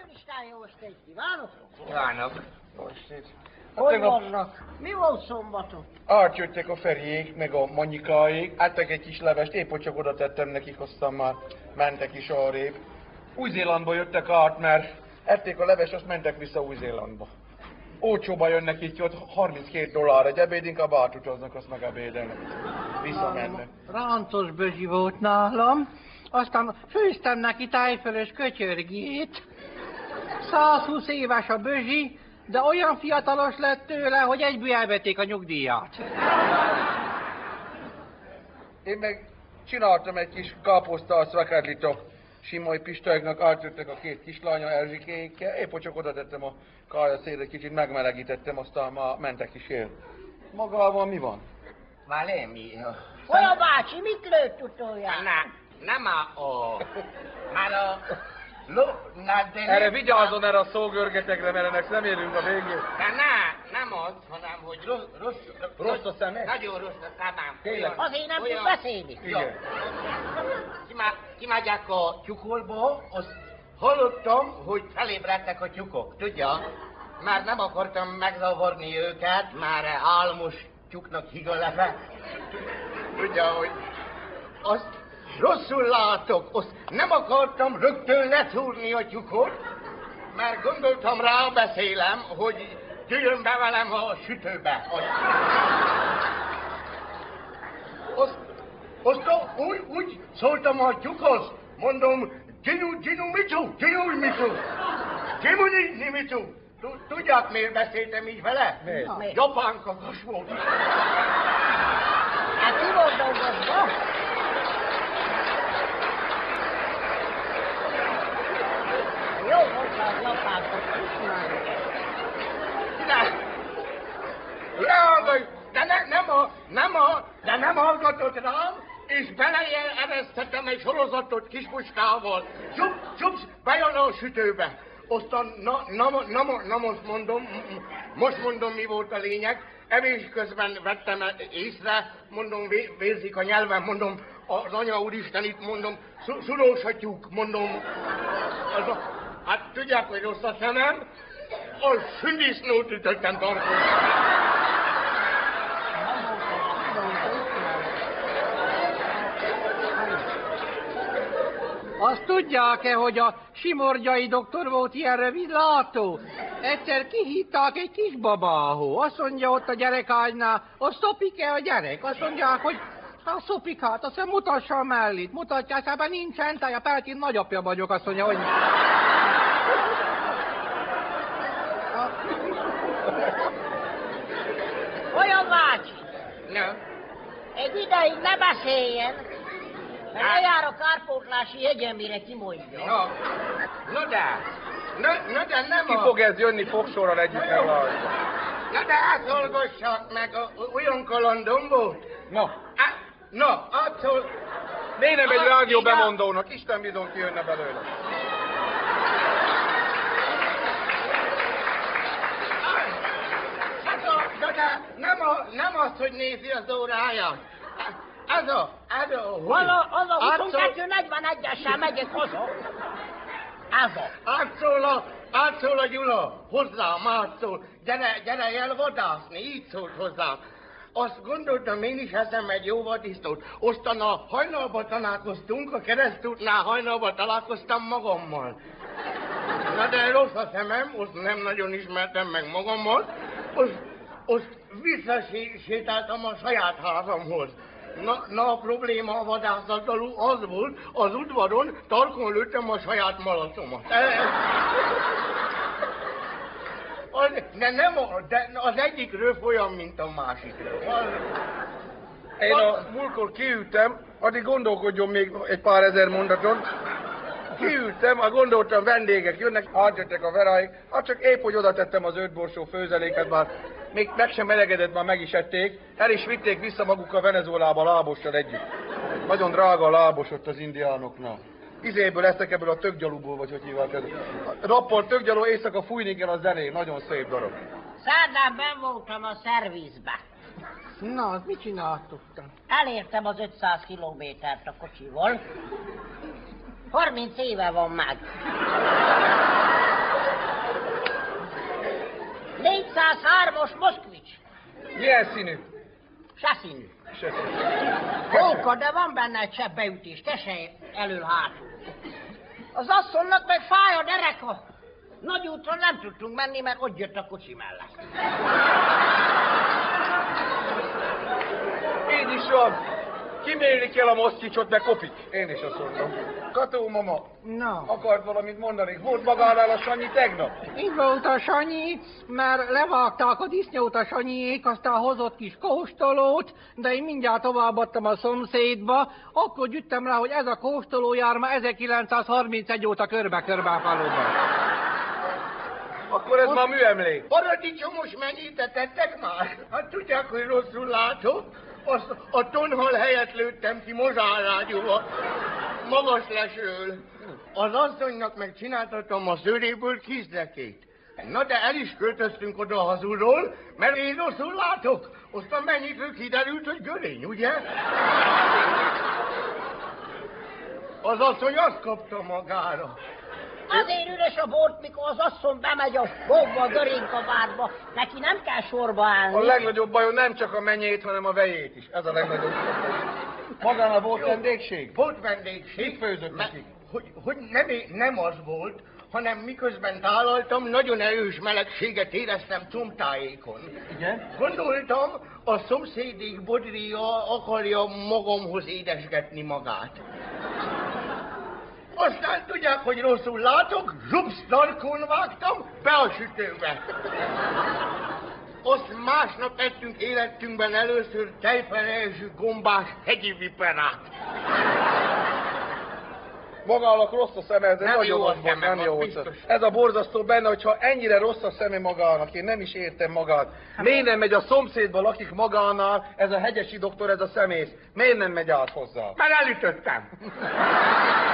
Isten jó estét kívánok! Kívánok! Jó estét! Hogy vannak? Mi volt szombaton? Átjöttek a Feriék, meg a Manyikáék, ettek egy kis levest, épp hogy csak oda tettem nekik, aztán már mentek is arrébb. Új-Zélandba jöttek át, mert ették a leves, azt mentek vissza Új-Zélandba. Olcsóba jönnek itt, ott $32 egy ebéd, inkább átutaznak, azt meg ebédelnek. Visszamennek. Rántos bözsi volt nálam, aztán főztem neki tájfölös kötyörgét. 120 éves a bözsi, de olyan fiatalos lett tőle, hogy egyből elvették a nyugdíját. Én meg csináltam egy kis káposztát Szvekedlit a Simoly Pistáknak, átjöttek a két kislánya Erzsikékkel, épp hogy csak oda tettem a kályaszéret, kicsit megmelegítettem, aztán már mentek is él. Magával mi van? Valami. Olyan bácsi, mit lőtt utoljára? Nem a... Már a... Erre vigyázzon erre a szógörgetekre, mert ennek nem érünk a végén. Nem az, hanem hogy Rossz a szemed? Nagyon rossz a szemem. Tényleg? Azért nem tud beszélni. Igen. Kimegyek a tyúkolba, azt hallottam, hogy felébredtek a tyúkok, tudja? Már nem akartam megzavarni őket, már álmos tyúknak higalefe. Tudja, hogy azt rosszul látok, azt nem akartam rögtön leszúrni a tyúkot, mert gondoltam rá, beszélem, hogy jöjjön be velem a sütőbe. Azt úgy szóltam a tyúkhoz, mondom, Ginu micu. Tudják, miért beszéltem így vele? Miért? Japán kakas volt. Hát ki volt dolgozva? Jó hozzá az lapátot, ismerjük. De nem hallgatott rám, és beleeresztettem egy sorozatot kispuskával. Csups, bejön a sütőbe. Aztán, most mondom, mi volt a lényeg. Evés közben vettem észre, mondom, vérzik a nyelvem, mondom, az anya úristen itt, mondom, szulós a tyúk, mondom. Hát tudják, hogy rossz a szemem, a sündisznót ütöttem tartani. Azt tudják-e, hogy a Simorgyai doktor volt ilyen rövidlátó? Egyszer kihívták egy kisbabához. Azt mondja ott a gyerekágynál, a szopik-e a gyerek? Azt mondják, hogy hát szopik, hát azt mondja, mutassa a mellét. Mutatja, aztán nincsen, tája, Pelkin nagyapja vagyok, azt mondja, hogy... Olyan bácsi, No. egy ideig ne beszéljen, mert lejár a kárpótlási jegyen, mire kimondja. No de nem Ki fog ez jönni fogsorral együtt elválni? Na de hát hallgassak meg, olyan kalandom volt. Hát szól... Miért nem egy rádió bemondónak? Isten bizony ki jönne belőle. De nem azt, hogy nézi az óráját. Az a Az a 22:41-essel megyek haza. Átszól a Gyula, hozzám átszól. Gyere el vadászni, így szólt hozzám. Azt gondoltam, én is eszem egy jó vadisztót. Aztán a hajnalba találkoztunk, a keresztútnál hajnalba találkoztam magammal. Na de rossz a szemem, azt nem nagyon ismertem meg magammal. Azt visszasétáltam a saját házamhoz. Na a probléma a vadászattal az volt, az udvaron tarkon lőttem a saját malacomat. De az egyikről folyam, mint a másikről. Én a múltkor kiültem, addig gondolkodjon még egy pár ezer mondaton. Kiültem, gondoltam, vendégek jönnek, átjöttek a veráig, hát csak épp, hogy oda tettem az 5 borsó főzeléket, már még meg sem melegedett, már meg is ették, el is vitték vissza maguk a Venezuelába lábossal együtt. Nagyon drága a lábos ott az indiánoknál. Izéből eszek ebből a tökgyalúból, vagy hogy hívják ez. Rapport tökgyalú, éjszaka fújni kell a zenén, nagyon szép darab. Szerdán benn voltam a szervizbe. Na, mit csináltok? Elértem az 500 kilométert a kocsival. 30 éve van meg. Milyen színű? Se színű. Se színű. Hóka, de van benne egy sebb beütés, kesely elől-hátul. Az asszonynak meg fáj a dereka. Nagy úton nem tudtunk menni, mert ott jött a kocsi mellett. Így is van. Kimélni kell a moszkicsot, de kopik. Én is azt mondom. Kató mama, Na. akart valamit mondani? Volt magánál a Sanyi tegnap? Így volt a Sanyi, mert levágták a disznót a Sanyiék, aztán hozott kis kóstolót, de én mindjárt továbbadtam a szomszédba, akkor gyűjtem rá, hogy ez a kóstoló jár ma 1931 óta körbe-körbe a faluban. Akkor ez már műemlék. Paradicsomos mennyit tettek már? Hát tudják, hogy rosszul látok. Azt a tonhal helyett lőttem ki mozsárrágyúval. Magas lesről. Az asszonynak meg csináltattam a szőréből kizdekét. Na de el is költöztünk oda hazulról, mert én rosszul látok. Aztán mennyitől kiderült, hogy görény, ugye? Az asszony azt kapta magára. Azért üres a bort, mikor az asszony bemegy a fogba, a görénkabárba. Neki nem kell sorba állni. A legnagyobb bajom nem csak a menyét, hanem a vejét is. Ez a legnagyobb. Magánál volt vendégség? Volt vendégség. Mit főzött nekik? Hogy nem az volt, hanem miközben tálaltam, nagyon erős melegséget éreztem combtájékon. Igen? Gondoltam, a szomszédék bodria akarja magamhoz édesgetni magát. Aztán tudják, hogy rosszul látok, zsupsz tarkon vágtam be a sütőbe. Azt másnap ettünk életünkben először tejfelejzsű gombás hegyi viperát. Magának rossz a szeme, ez Nem nagyon jó a rossz volt, szeme, nem az jó biztos. volt. Ez a borzasztó benne, hogyha ennyire rossz a szeme magának, én nem is értem magát. Miért nem megy a szomszédba, lakik magánál, ez a hegyesi doktor, ez a szemész? Miért nem megy át hozzá? Mert elütöttem.